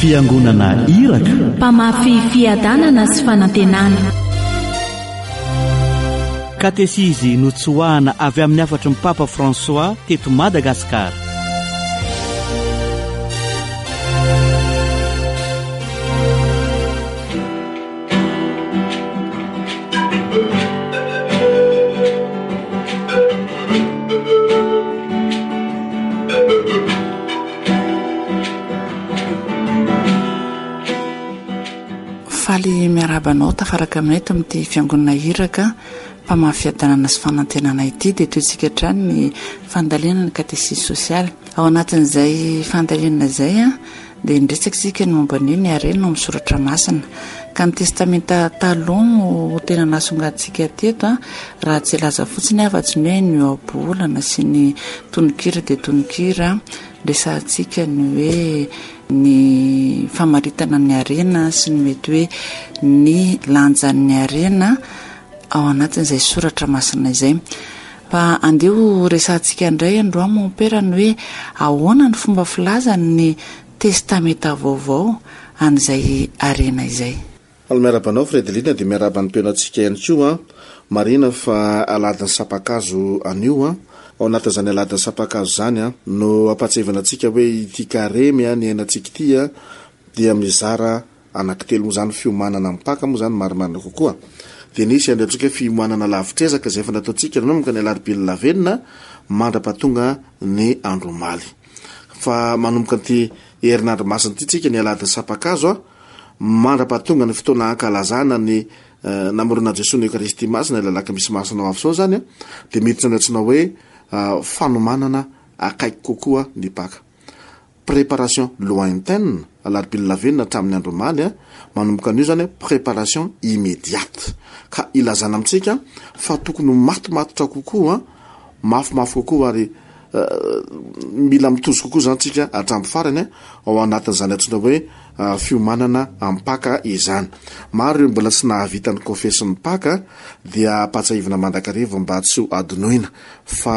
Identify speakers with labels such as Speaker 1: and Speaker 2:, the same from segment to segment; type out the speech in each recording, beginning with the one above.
Speaker 1: fiangonana iraka,
Speaker 2: mpamafy fiadanana sy fanantenana.
Speaker 1: katesizy notsoahana avy amin'ny afatry ny Papa François teto Madagasikara.
Speaker 3: Faly miarabanao tafaraka aminay to amin'ity fiangonana iraka mpamafiadanana sy fanantenana ity dia toetsika hatrany ny fandaliana ny katesisy sosialy. Ao anatin'izay fandaliana izay dia indresaka sika ny momban'io ny harena no misoratra masina ka ny testamenta taloha no tena nasongaditsika teto raha tsy laza fotsiny afa-tsy ny hoe ny oabolana sy ny tononkira dia tononkira resantsika ny hoe ny famaritana ny harena sy ny mety hoe ny lanjan'ny harena ao anatin'izay soratra masina izay. Fa andeo resantsika indray androa mompera ny hoe ahoana ny fomba filazany ny testamenta vaovao an'izay harena izay.
Speaker 4: Miarabanao Fredelina dia miaraban'ny toenantsika ihany koa marina fa aladiny sapakazo anio ao anatin'izany aladiny sapakazo zany no ampatsevana antsika hoe ity karemy ny ainantsika ity dia mizara anankitelo zany fiomanana mipaka moa zany marimarina kokoa. Dia nisy andratsika fiomanana lavitrezaka izay efa nataontsika nanomboka ny alarobia lavenina mandrapatonga ny andromaly. Fa manomboka n'ity herinandro masina ity tsika ny aladiny sapakazo mandrapatonga ny fotoana ankalazana ny namorona Jesosy ny Eucharistie masina lalaka misy masina ao avy zany dia mety sanatsinao hoe fanomanana akaiky kokoa ny paka. Préparation lointaine alarobia lavenina hatramin'ny andromaly manomboka an'io zany préparation immédiate ka ilazana amintsika fa tokony matomatotra kokoa mafimafy kokoa ary mila mitozo kokoa zany tsika hatramin'ny farany ao anatin'izany antsoina hoe fiomanana ampaka izany. Maro ireo mbola tsy nahavitany confesy ny paka dia apatsahivana mandrakariva mba tsy ho adinoina fa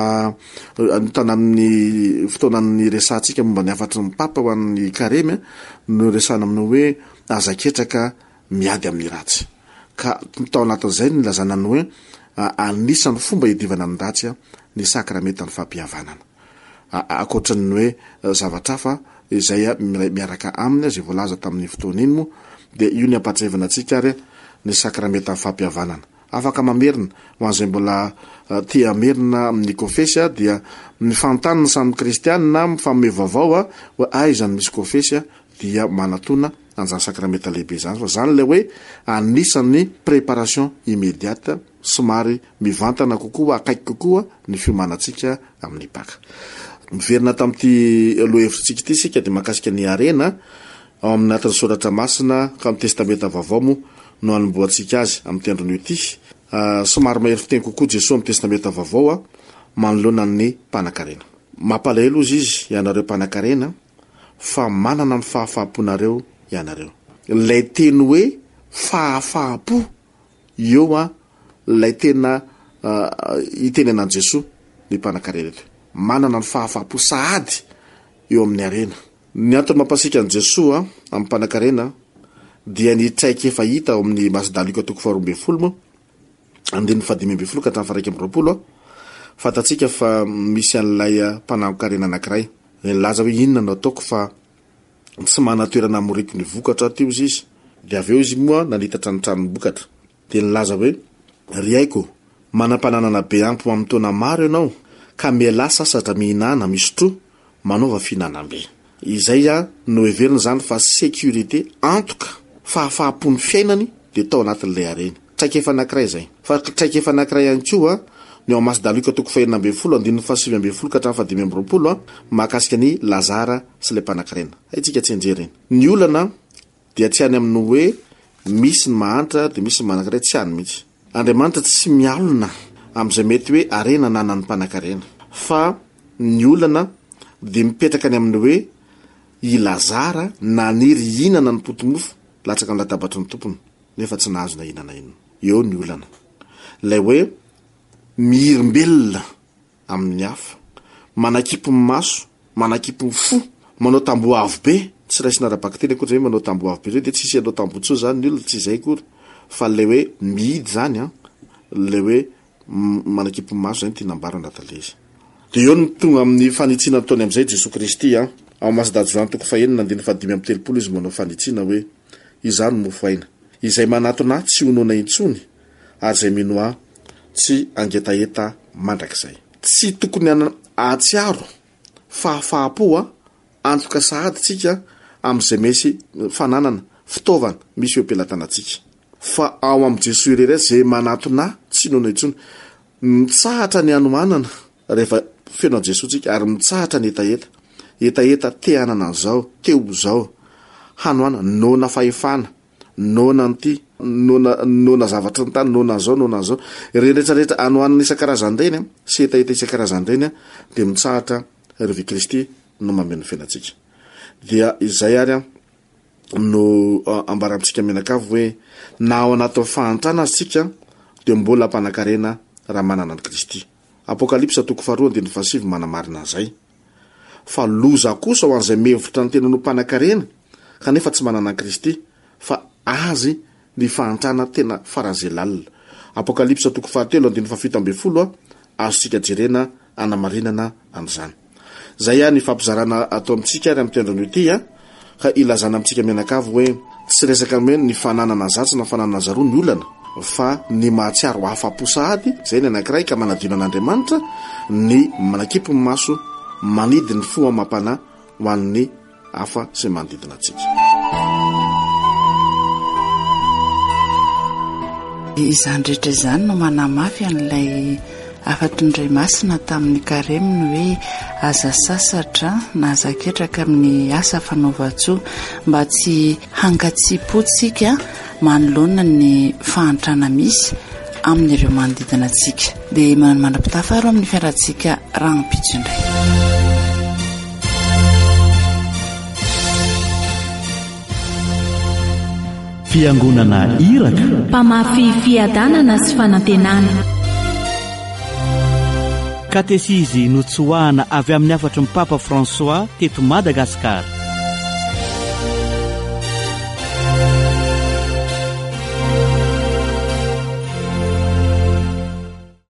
Speaker 4: tana amin'ny fotoanan'ny resantsika momba ny afatry ny papa ho an'ny karemy no resana amin'ny hoe azaketraka miady amin'ny ratsy ka tao anatin'izay ny lazana ny hoe anisan'ny fomba idivana ny ratsy ny sakramenta ny fampihavanana akoatran'ny hoe zavatra hafa izay miaraka aminy izay voalaza tamin'ny fotoana iny moa dia io ny ampatsahivana antsika ary ny sakramenta ny fampihavanana. Afaka mamerina ho an'izay mbola tia amerina amin'ny confesy dia ny fantanina samy kristianina mifanome vaovao hoe aizany misy confesy dia manatona an'izany sakramenta lehibe zany fa zany le hoe anisan'ny préparation immédiate somary mivantana kokoa akaiky kokoa ny fiomanantsika amin'ny paka. Miverina tamin'ity loha hevitritsika ity sika dia mahakasika ny harena ao amin'ny atin'ny soratra masina ka amin'ny testamenta vaovao moa no anomboantsika azy amin'ny andron'io ity. Somary mahery fiteny kokoa Jesosy amin'ny testamenta vaovao manoloana ny mpanan-karena. Mampalahelo izy ianareo mpanan-karena fa manana ny fahafahamponareo ianareo. Lay teny hoe fahafahampo eo lay tena itenenan Jesosy ny mpanan-karena eto. Manana ny fahafahampo sahady eo amin'ny harena. Ny antony mampasika an' Jesosy amin'ny mpanan-karena dia ny traika efa hita ao amin'ny Masida Luka 12 andiny 15 ka hatramin'ny 120 fatatsika fa misy an'ilay mpanan-karena anankiray nilaza hoe inona no ataoko fa tsy manatoerana amoriko ny vokatra teo izy dia avy eo izy moa nanitatra ny tranom-bokatra dia nilaza hoe ry aiko manam-pananana be ampy amin'ny taona maro ianao ka miala sasatra mihinana misotro manaova fihinanam-be. Izay no heverina zany fa sécurité antoka fahafahampon'ny fiainany dia tao anatin'ilay harena. Traika efa anankiray izay. Fa traika efa anankiray ihany koa ny ao Masida Luka 12 andiny 7 ka hatramin'ny 15 mahakasika ny Lazara sy ilay mpanan-karena. Haitsika tsy enjereny. Ny olana dia tsy any amin'ny hoe misy ny mahantra dia misy ny manankiray tsy any mihitsy. Andriamanitra tsy mialona amin'izay mety hoe harena nanany mpanan-karena fa ny olana dia mipetraka any amin'ny hoe i Lazara naniry hinana ny potomofo latsaka amin'ny latabatry ny tompony nefa tsy nahazona hinana iny. Eo ny olana lay hoe mihirimbelona amin'ny hafa, manakipo ny maso, manakipo ny fo, manao tamboho avo be tsy raisina ara-bakiteny koa zay manao tamboho avy be reo de tsisy anao tamboho tso zany ny olona tsy zay kory fa le hoe mihidy zany a le hoe manakipy maso zany tinambaranatale izy de eo ny tonga amin'ny fanitsina ntaony am'izay Jesosy Kristy a ao Masidadjoany toko fahenina andiny fadimy amby telopolo izy manao fanitsina hoe izany mofoaina izay manatona tsy honona intsony ary zay minoa tsy angetaheta mandrakizay tsy tokony ahatsiaro fahafahapo antoka sahaditsika am'izay mesy fananana fitaovana misy eo ampelatanatsika fa ao am' Jesosy irery zay manatona tsy honona intsony mitsahatra ny anomanana rehefa fenao Jesosy tsika ary mitsahatra ny etaeta te anana an'izao teo zao hanoana nona fahefana nona nty nona zavatra ny tany nona zao rehetrarehetra anoanana isan-karazanyreny sy etaeta isan-karazanyreny de mitsahatra revy Kristy no mameno fenatsika dia izay ary no ambarantsika menakavy hoe na ao anaty fahantrana azy tsika de mbola mpanakarena raha manana ny Kristy. Apokalipsa toko 2:7 manamarina zay fa loza kosa ho an'izay mevitra ny tena no mpanakarena kanefa tsy manana ny Kristy fa azy ny fahantrana tena farazelalina. Apokalipsa toko 3:7 azontsika jerena anamarinana an'izany. Zay ny fampizarana atao amintsika ary amin'ny tendron'io ty ka ilazana amintsika menakavy hoe tsy resaka hoe ny fananana zatsy na fananana zaroa ny olana fa ny mahatsiaro hafa-po sahady zay ny anankiray ka manadino an'Andriamanitra ny manakipy ny maso manidy ny fo amam-pana ho an'ny hafa zay manodidina atsika.
Speaker 3: Izany rehetra izany no manamafy an'ilay afatondray masina tamin'ny kareminy hoe aza sasatra na azaketraka amin'ny asa fanaovatsoa mba tsy hankatsipotsika manoloana ny fahantrana misy amin'ireo manodidina atsika dia manam-pitafaro amin'ny fiarantsika ragnopitso indray.
Speaker 1: Fiangonana Iraka
Speaker 2: mpamafy fiadanana sy fanantenana
Speaker 1: katesizy notsoahana avy amin'ny afatry ny Papa François teto Madagasikara.